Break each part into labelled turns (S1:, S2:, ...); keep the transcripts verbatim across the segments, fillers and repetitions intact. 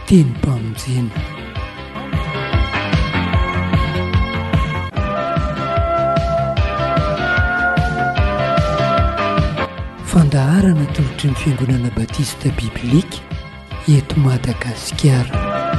S1: teny mpamonjena. Fandaharana tolotry ny fiangonana batista biblika eto Madagasikara.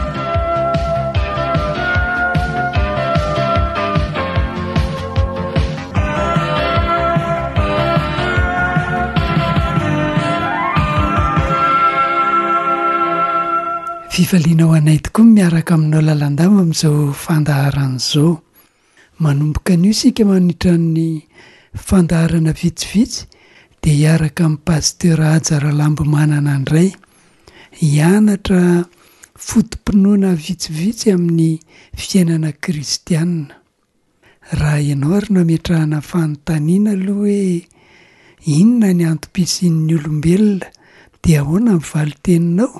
S1: Fifaliana ho anay tokoa miaraka aminao lalandama amin'izao fandaharan'izao. Manomboka anio isika manitra ny fandaharana vitsivitsy dia hiaraka amin'ny pasteur Ajara Lambomanana indray hianatra fotom-pinoana vitsivitsy amin'ny fiainana kristianina. Raha ianao ary nametrahana fanontaniana aloha hoe inona ny antom-pisian'ny olombelona dia ahoana ny valiteninao?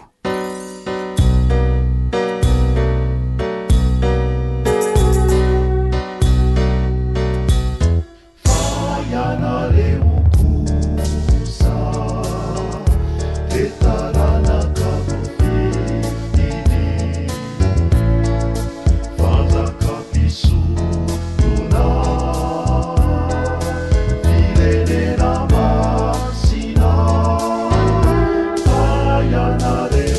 S2: Yanare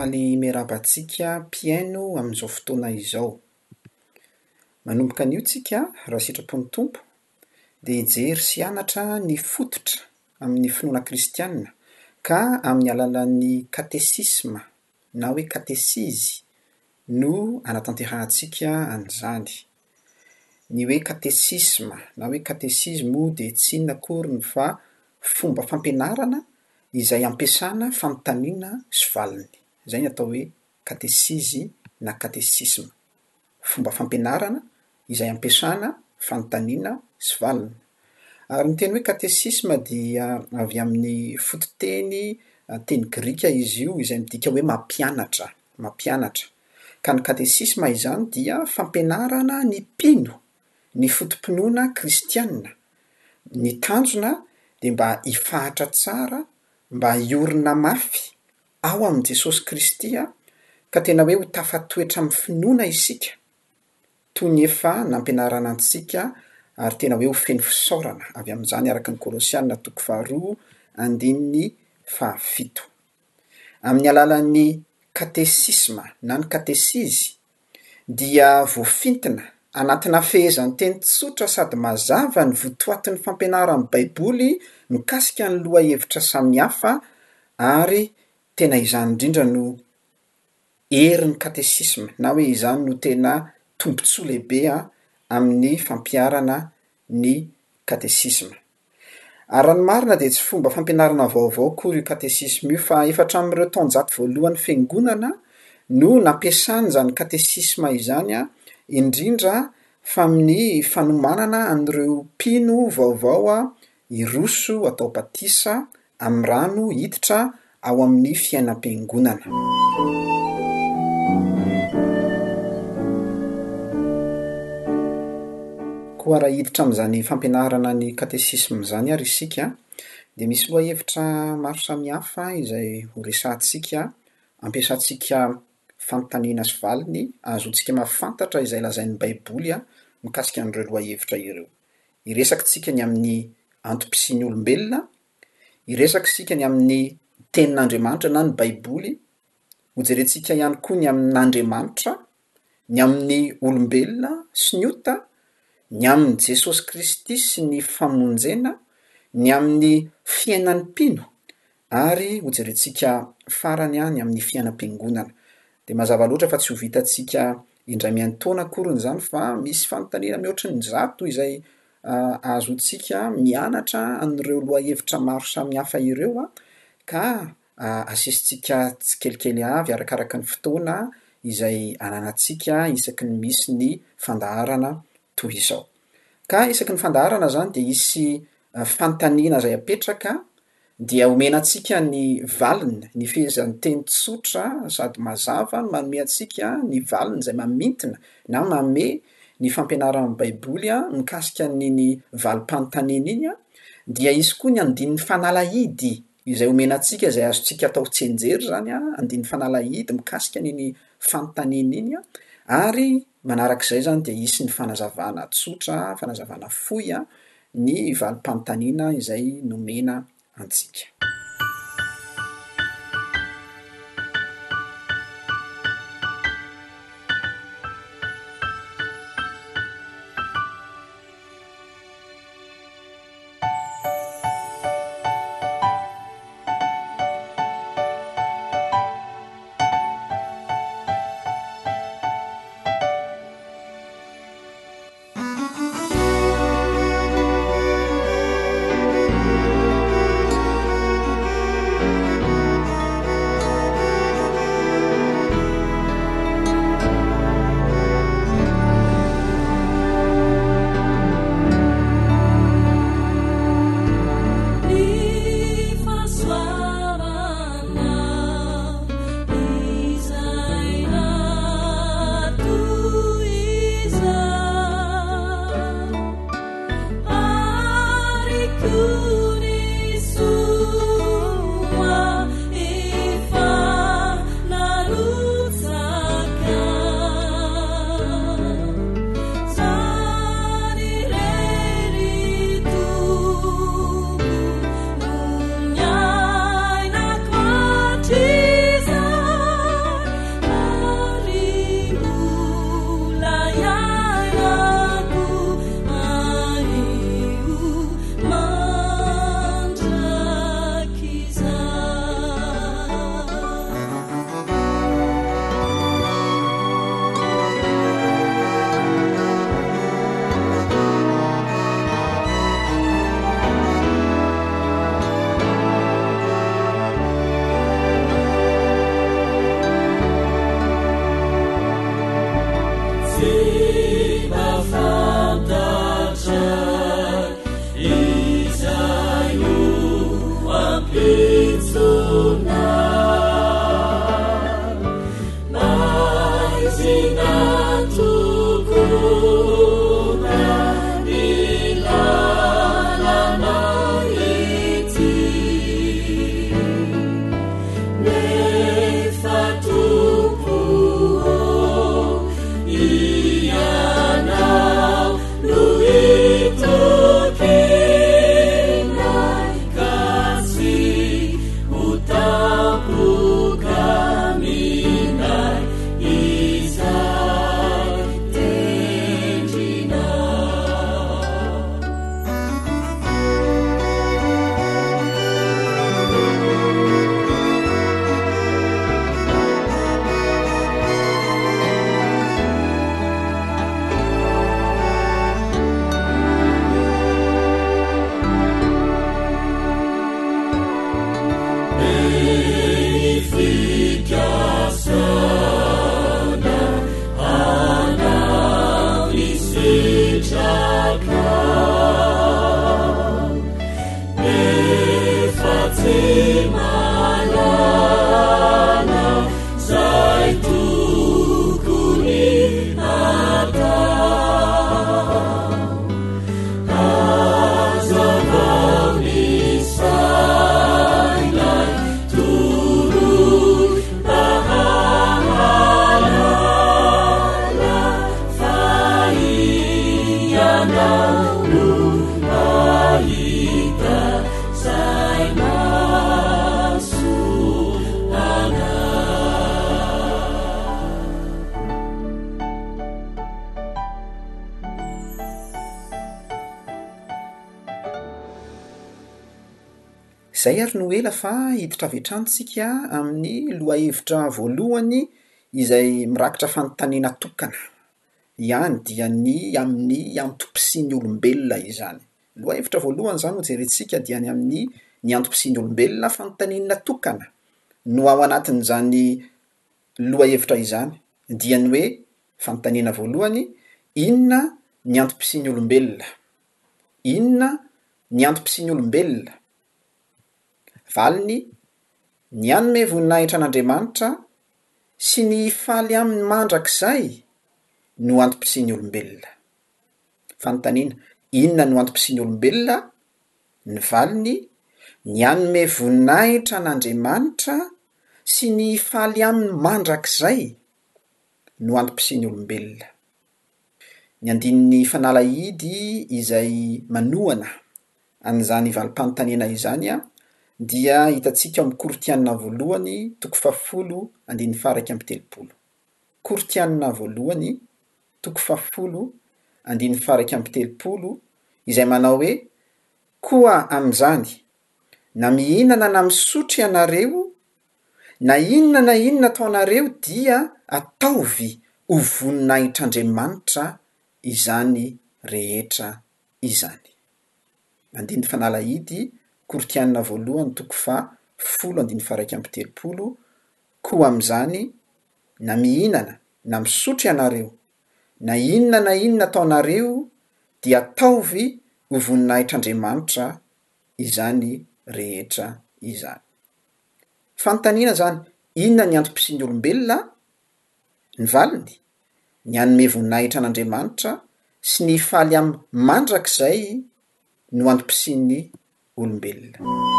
S2: faly miarabantsika mpiaino amin'izao fotoana izao. Manomboka anio tsika raha sitrapon'ny tompo dia hijery sy hianatra ny fototra amin'ny finoana kristiana ka amin'ny alalan'ny katesisma na hoe katesizy no anatanterantsika an'izany. Ny hoe katesisma na hoe katesizma moa dia tsy inona akory fa fomba fampianarana izay ampiasana fanontaniana sy valiny. Izay no atao hoe katesizy na katesisma. Fomba fampianarana izay ampiasana fanontaniana sy valiny. Ary ny teny hoe katesisma dia avy amin'ny fototeny teny grika izy io izay midika hoe mampianatra, mampianatra. Ka ny katesisma izany dia fampianarana ny mpino ny fotom-pinoana kristiana. Ny tanjona dia mba hifahatra tsara, mba hiorina mafy ao amin'i Jesosy Kristy ka tena hoe ho tafatoetra amin'ny finoana isika toy ny efa nampianarana antsika ary tena hoe ho feno fisaorana avy amin'izany araka ny Kolosiana toko faharoa andininy fahafito. Amin'ny alalan'ny katesisma na ny katesizy dia voafintina anatina fehezany teny tsotra sady mazava ny votoatin'ny fampianaran'ny baiboly mikasika ny lohahevitra samihafa ary tena izany indrindra no herin'ny katesisma na hoe izany no tena tombontsoa lehibe amin'ny fampiarana ny katesisma. Ary raha ny marina dia tsy fomba fampianarana vaovao akory io katesisma io fa efa hatramin'ireo taonjato voalohan'ny fiangonana no nampiasany izany katesisma izany indrindra fa amin'ny fanomanana an'ireo mpino vaovao hiroso atao batisa amin'ny rano hiditra ao amin'ny fiainam-piangonana. Koa raha hiditra amin'izany fampianarana ny katesisma izany ary isika dia misy lohahevitra maro samihafa izay ho resahantsika, ampiasantsika fanontaniana sy valiny ahazontsika mahafantatra izay lazain'ny baiboly mikasika an'ireo lohahevitra ireo. Hiresaka isika ny amin'ny antom-pisian'ny olombelona, hiresaka isika ny amin'ny tenin'Andriamanitra na ny baiboly, ho jerentsika ihany koa ny amin'Andriamanitra, ny amin'ny olombelona sy ny ota, ny amin'ny Jesosy Kristy sy ny famonjena, ny amin'ny fiainan'ny mpino ary ho jerentsika farany ny amin'ny fiainam-piangonana. Dia mazava loatra fa tsy ho vitantsika indray miantoana akory izany fa misy fanontaniana mihoatra ny zato izay ahazontsika mianatra an'ireo lohahevitra maro samihafa ireo ka asisitsika tsikelikely avy arakaraka ny fotoana izay ananantsika isaky ny misy ny fandaharana toy izao. Ka isaky ny fandaharana izany dia hisy fanontaniana izay apetraka dia omena antsika ny valiny, ny fehezan'ny teny tsotra sady mazava no manome antsika ny valiny izay mamintona na manome ny fampianaran'ny baiboly mikasika n'iny valim-panontaniana iny dia hisy koa ny andinin'ny fanalahidy izay omena antsika izay azontsika atao tsenjery izany andinin'ny fanalahidy mikasika n'iny fanontaniana iny ary manarak'izay izany dia hisy ny fanazavana tsotra, fanazavana fohy ny valim-panontaniana izay nomena antsika. Zay ary no ela fa hiditra avy hatrany amin'ny lohahevitra voalohany izay mirakitra fanontaniana tokana ihany dia ny amin'ny antom-pisian'ny olombelona izany. Lohahevitra voalohany zany ho jerentsika dia ny amin'ny ny antom-pisian'ny olombelona fanontaniana tokana no ao anatin'izany lohahevitra izany dia ny hoe fanontaniana voalohany: inona ny antom-pisian'ny olombelona? Inona ny antom-pisian'ny olombelona? Valiny, ny anome voninahitra an'Andriamanitra sy ny faly aminy mandrakizay no antom-pisian'ny olombelona. Fanontaniana: inona no antom-pisian'ny olombelona? Ny valiny, ny anome voninahitra an'Andriamanitra sy ny faly aminy mandrakizay no antom-pisian'ny olombelona. Ny andininy fanalahidy izay manohana an'izany valim-panontaniana izany a dia hitantsika ao amin'ny Koritianina voalohany toko fahafolo andininy faha iraika amby telopolo. Koritianina voalohany toko fahafolo andininy faha iraika amby telopolo izay manao hoe: koa amin'izany na mihinana na misotro ianareo na inona na inona ataonareo dia ataovy ho voninahitr'Andriamanitra izany rehetra izany. Andininy fanalahidy Koritianina voalohany toko fahafolo andininy faha iraika amby telopolo: koa amin'izany na mihinana na misotro ianareo na inona na inona ataonareo dia ataovy ho voninahitr'Andriamanitra izany rehetra izany. Fanontaniana zany: inona ny antom-pisian'ny olombelona? Ny valiny, ny anome voninahitra an'Andriamanitra sy ny faly aminy mandrakizay no antom-pisian'ny olombelona.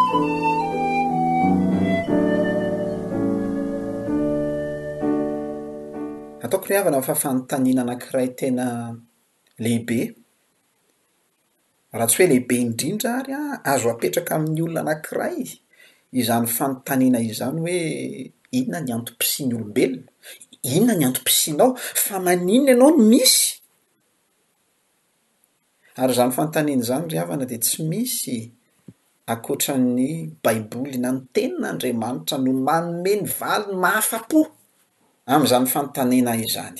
S2: Ataoko ry havana fa fanontaniana anankiray tena lehibe, raha tsy hoe lehibe indrindra ary a, azo apetraka amin'ny olona anankiray izany fanontaniana izany hoe inona ny antom-pisian'ny olombelona? Inona ny antom-pisianao? Fa maninona ianao no misy? Ary izany fanontaniana izany ry havana dia tsy misy ankoatran'ny Baiboly na ny tenin'Andriamanitra no manome ny valiny mahafa-po amin'izany fanontaniana izany.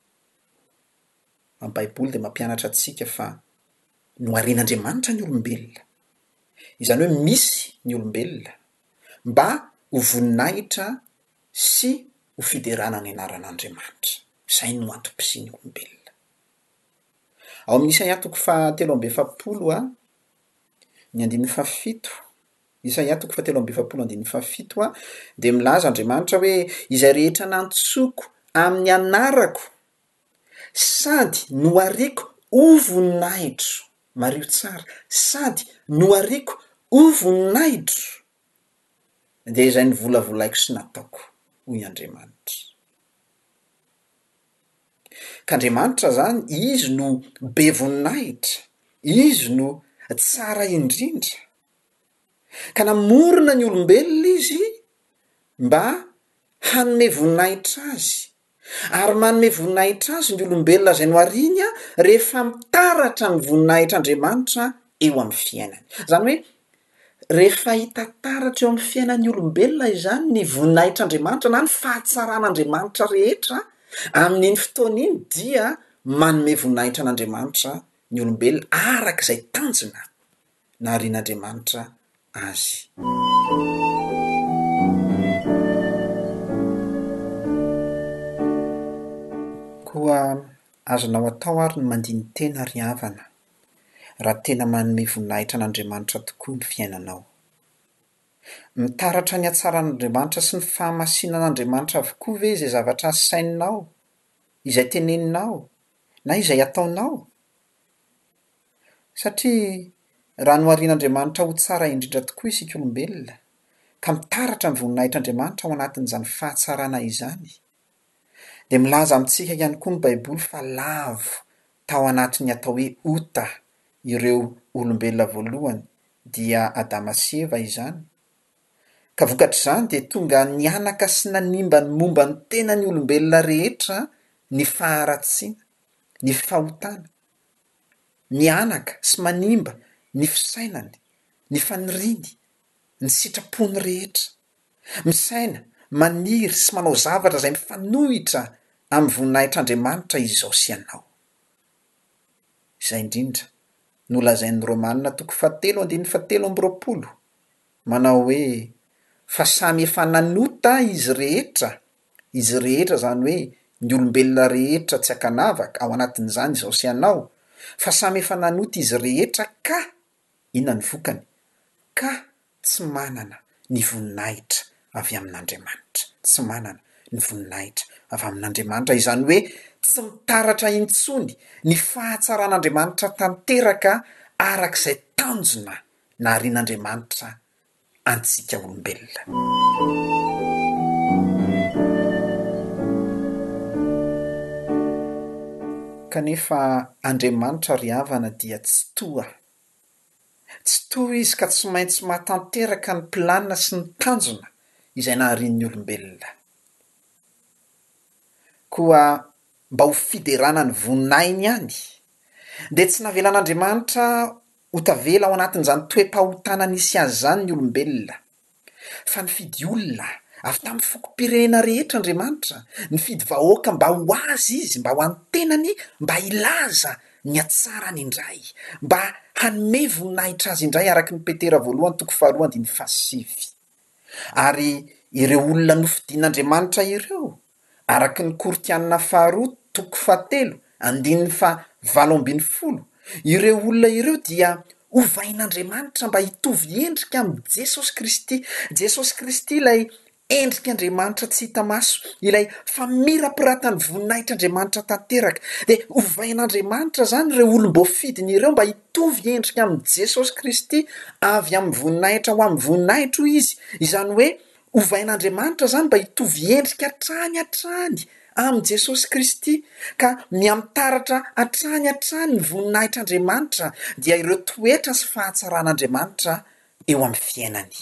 S2: Ny Baiboly dia mampianatra antsika fa noharian'Andriamanitra ny olombelona, izany hoe misy ny olombelona mba ho voninahitra sy ho fiderana ny anaran'Andriamanitra. Izay no antom-pisian'ny olombelona. Ao amin'ny Isaia toko fahatelo amby efapolo a ny andininy fahafito, Isaia toko fahatelo amby efapolo andininy fahafito a dia milaza Andriamanitra hoe: izay rehetra nantsoko amin'ny anarako sady nohariako ho voninahitro, mario tsara, sady nohariako ho voninahitro dia izay ny volavolaiko sy nataoko, hoy Andriamanitra. Ka Andriamanitra zany, izy no be voninahitra, izy no tsara indrindra, ka namorona ny olombelona izy mba hanome voninahitra azy, ary manome voninahitra azy ny olombelona izay nohariany a rehefa mitaratra ny voninahitr'Andriamanitra eo amin'ny fiainany. Izany hoe rehefa hita taratra eo amin'ny fiainan'ny olombelona izany ny voninahitr'Andriamanitra na ny fahatsaran'Andriamanitra rehetra amin'iny fotoana iny dia manome voninahitra an'Andriamanitra ny olombelona arak'izay tanjona naharian'Andriamanitra azy. Koa azonao atao ary ny mandiny tena ry havana raha tena manome voninahitra an'Andriamanitra tokoa ny fiainanao. Mitaratra ny hatsaran'Andriamanitra sy ny fahamasinan'Andriamanitra avokoa ve izay zavatra sainao, izay teneninao na izay ataonao? Satria raha noharian'Andriamanitra ho tsara indrindra tokoa isika olombelona ka mitaratra ny voninahitr'Andriamanitra ao anatin'izany fahatsarana izany, dia milaza amintsika ihany koa ny Baiboly fa lavo tao anatin'ny atao hoe ota ireo olombelona voalohany dia Adama sy Eva izany, ka vokatr'izany dia tonga nianaka sy nanimba ny momba ny tenany olombelona rehetra ny faharatsiana, ny fahotana, nianaka sy manimba ny fisainany, ny faniriany, ny sitrapony rehetra, misaina, maniry sy manao zavatra izay mifanohitra amin'ny voninahitr'Andriamanitra izao sy ianao. Izay indrindra no lazain'ny Romanina toko fahatelo andininy fahatelo amby roapolo, manao hoe fa samy efa nanota izy rehetra, izy rehetra zany hoe ny olombelona rehetra tsy akanavaka ao anatin'izany izao sy ianao, fa samy efa nanota izy rehetra ka inona ny vokany? Ka tsy manana ny voninahitra avy amin'Andriamanitra, tsy manana ny voninahitra avy amin'Andriamanitra, izany hoe tsy mitaratra intsony ny fahatsaran'Andriamanitra tanteraka arak'izay tanjona naharian'Andriamanitra antsika olombelona. Kanefa Andriamanitra ry havana dia tsy toa. Tsy toa izy ka tsy maintsy mahatanteraka ny planina sy ny tanjona izay naharian'ny olombelona. Koa mba ho fiderana ny voninahiny ihany, dia tsy navelan'Andriamanitra ho tavela ao anatin'izany toe-pahotana nisy azy zany ny olombelona, fa nifidy olona avy tamin'ny fokom-pirenena rehetra Andriamanitra, nifidy vahoaka mba ho azy izy, mba ho antenany, mba hilaza ny atsarany indray, mba hanome voninahitra azy indray araky ny Petera voalohany toko faharoa andininy fahasivy. Ary ireo olona nofidian'Andriamanitra ireo, araky ny Koritianina faharoa toko fahatelo andininy faha valo ambin'ny folo, ireo olona ireo dia hovain'Andriamanitra mba hitovy endrika amin'ny Jesosy Kristy. Jesosy Kristy ilay endrik'Andriamanitra tsy hita maso, ilay fa mirapiratany voninahitr'Andriamanitra tanteraka, dia hovain'Andriamanitra zany ireo olom-boafidiny ireo mba hitovy endrika amin'ny Jesosy Kristy avy amin'ny voninahitra ho amin'ny voninahitra hoy izy. Izany hoe hovain'Andriamanitra zany mba hitovy endrika hatrany hatrany amin'ny Jesosy Kristy, ka miamitaratra hatrany hatrany ny voninahitr'Andriamanitra dia ireo toetra sy fahatsaran'Andriamanitra eo amin'ny fiainany.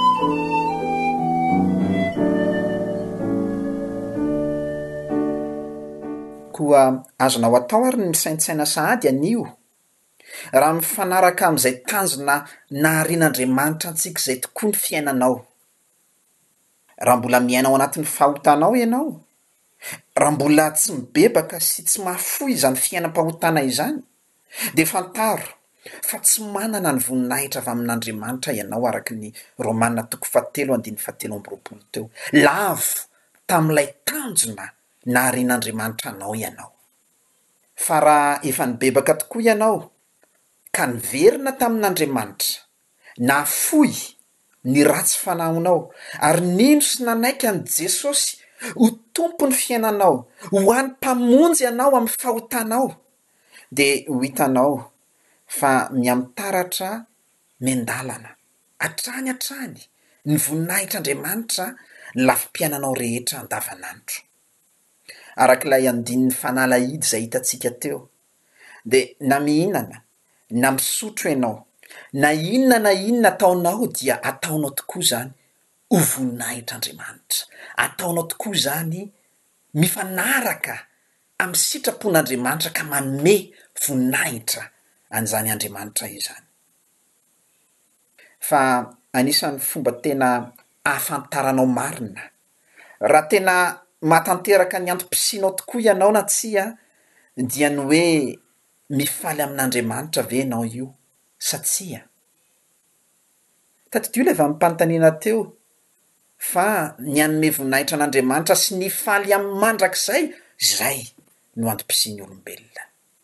S2: Koa azonao atao ary ny misaintsaina sahady anio, raha mifanaraka amin'izay tanjona naharian'Andriamanitra antsika izay tokoa ny fiainanao. Raha mbola miaina ao anatin'ny fahotanao ianao, raha mbola tsy mibebaka sy tsy mahafoy izany fiainam-pahotana izany, dia fantaro fa tsy manana ny voninahitra avy amin'Andriamanitra ianao araky ny Romanina toko fahatelo andininy fahatelo amby roapolo teo. Lavo tamin'ilay tanjona naharian'Andriamanitra anao ianao. Fa raha efa nibebaka tokoa ianao ka niverina tamin'Andriamanitra, nahafoy ny ratsy fanahonao, ary nino sy nanaiky an' Jesosy ho tompo ny fiainanao, ho any mpamonjy ianao amin'ny fahotanao, dia ho hitanao fa miamitaratra mendalana hatrany hatrany ny voninahitr'Andriamanitra ny lafim-piainanao rehetra andavanandro. Arak'ilay andininy fanalahidy izay hitantsika teo, dia na mihinana na misotro ianao, na inona na inona ataonao dia ataonao tokoa zany ho voninahitr'Andriamanitra, ataonao tokoa zany mifanaraka amin'ny sitrapon'Andriamanitra ka manome voninahitra an'izany Andriamanitra izany. Fa anisan'ny fomba tena ahafantaranao marina, raha tena mahatanteraka ny antom-pisianao tokoa ianao na tsia, dia ny hoe mifaly amin'Andriamanitra ve ianao io sa tsia? Tadidio ilay vanim-panontaniana teo, fa ny hanome voninahitra an'Andriamanitra sy ny faly amin'ny mandrakizay, izay no antom-pisian'ny olombelona.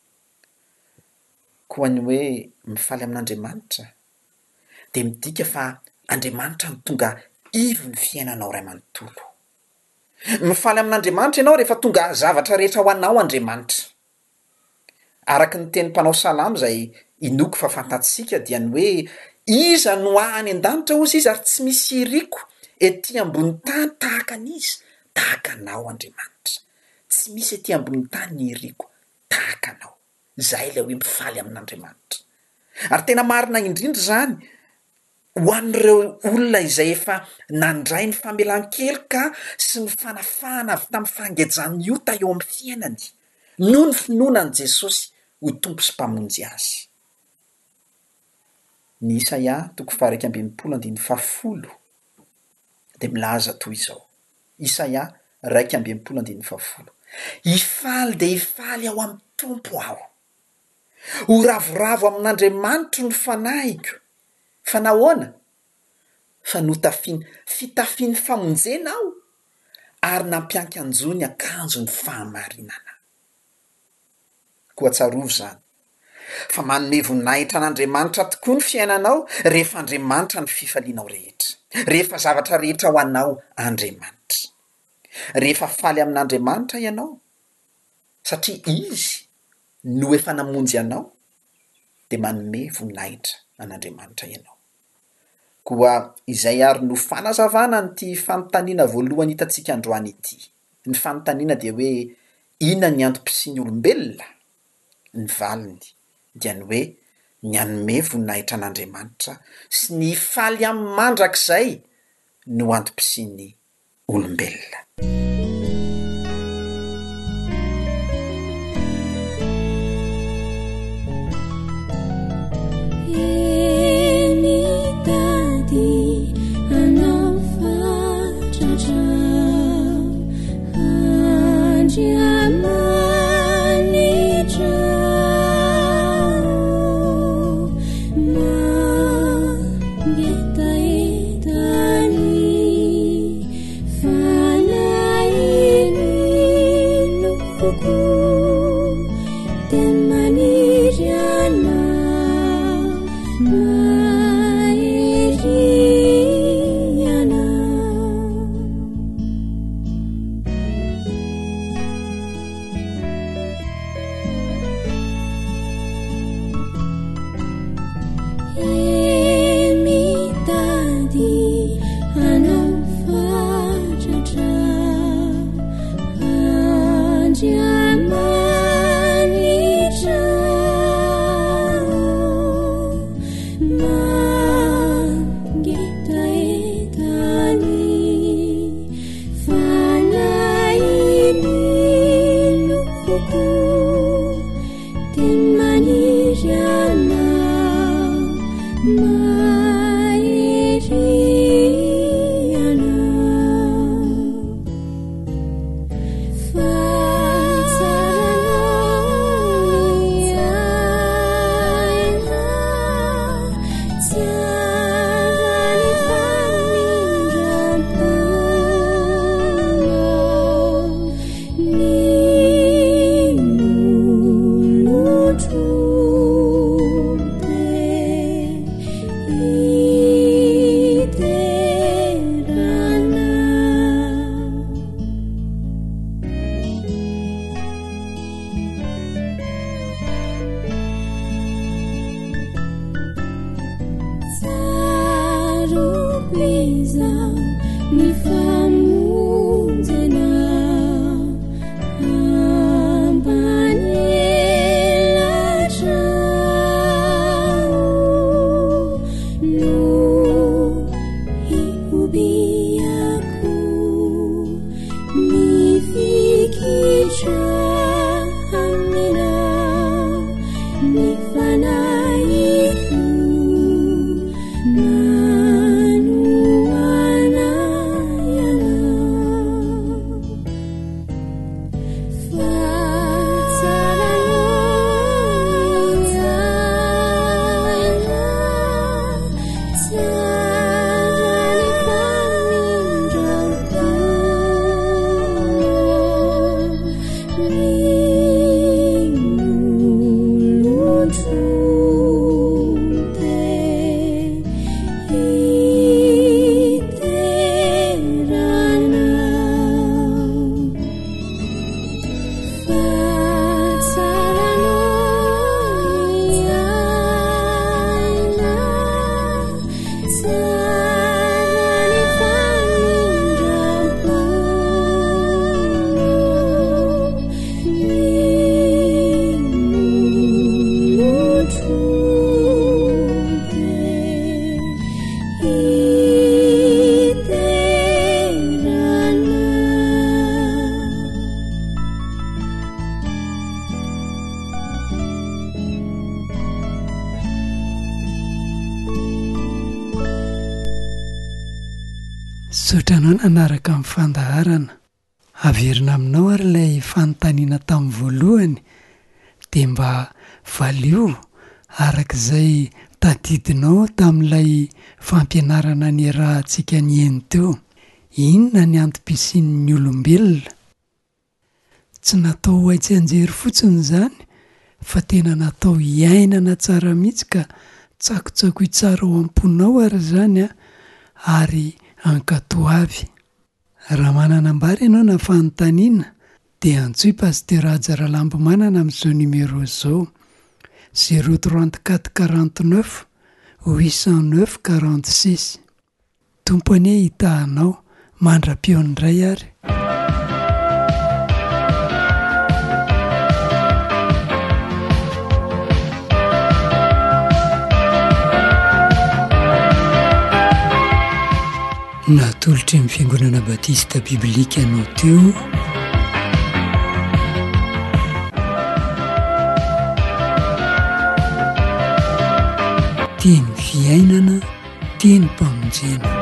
S2: Koa ny hoe mifaly amin'Andriamanitra dia midika fa Andriamanitra no tonga ivo ny fiainanao ray manontolo. Mifaly amin'Andriamanitra ianao rehefa tonga zavatra rehetra ho anao Andriamanitra. Araky ny teny mpanao salamo izay inoako fa fantatsika dia ny hoe iza no any an-danitra ozy izy ary tsy misy iriko ety ambony tany tahaka an'izy, tahaka anao Andriamanitra. Tsy misy ety ambony tany ny iriko tahaka anao. Izay ilay hoe mifaly amin'Andriamanitra. Ary tena marina indrindra zany ho an'ireo olona izay efa nandray ny famelan-keloka sy ny fanafahana avy tamin'ny fangejan'ny ota eo amin'ny fiainany, noho ny finoanan'i Jesosy ho tompo sy mpamonjy azy. ny Isaia toko faha-raika amby enimpolo andiny fahafolo de milaza toy izao. Isaia raika amby enimpolo andiny fahafolo. Ifaly de ifaly ao amin'ny tompo aho, ho ravoravo amin'Andriamanitro ny fanahiko. Fa nahoana? Fa notafiany fitafiany famonjena aho ary nampiankanjo ny akanjo ny fahamarinana. Koa tsarovo zany. Fa manome voninahitra an'Andriamanitra tokoa ny fiainanao rehefa Andriamanitra ny fifalianao rehetra. Rehefa zavatra rehetra ho anao Andriamanitra. Rehefa faly amin'Andriamanitra ianao, satria izy no efa namonjy anao, de manome voninahitra an'Andriamanitra ianao. Koa izay ary no fanazavana n'ity fanontaniana voalohany hitantsika androany ity. Ny fanontaniana dia hoe inona ny antom-pisian'ny olombelona? Ny valiny dia ny hoe ny hanome voninahitra an'Andriamanitra sy ny faly amin'ny mandrakizay no antom-pisian'ny olombelona.
S3: Fana
S1: Misaotra anao nanaraka amin'ny fandaharana. Averina aminao ary ilay fanontaniana tamin'ny voalohany dia mba valio arak'izay tadidinao tamin'ilay fampianarana niarahantsika nihaino teo. Inona ny antom-pisian'ny olombelona? Tsy natao ho aitsy-anjery fotsiny izany fa tena natao hiainana tsara mihitsy ka tsakotsako tsara ao am-ponao ary izany a, ary ankatoavy. Raha manana ambara ianao na fanontaniana dia antsoy Pasteur Rajara Lambimanana amin'izao numéro izao: zéro trente-quatre quarante-neuf huit cent neuf quarante-six. Tompony e hitahanao, mandra-peo indray ary. Natolotra amin'ny Fiangonana Batista Biblika ianao teo. Teny fiainana, teny mpamonjena.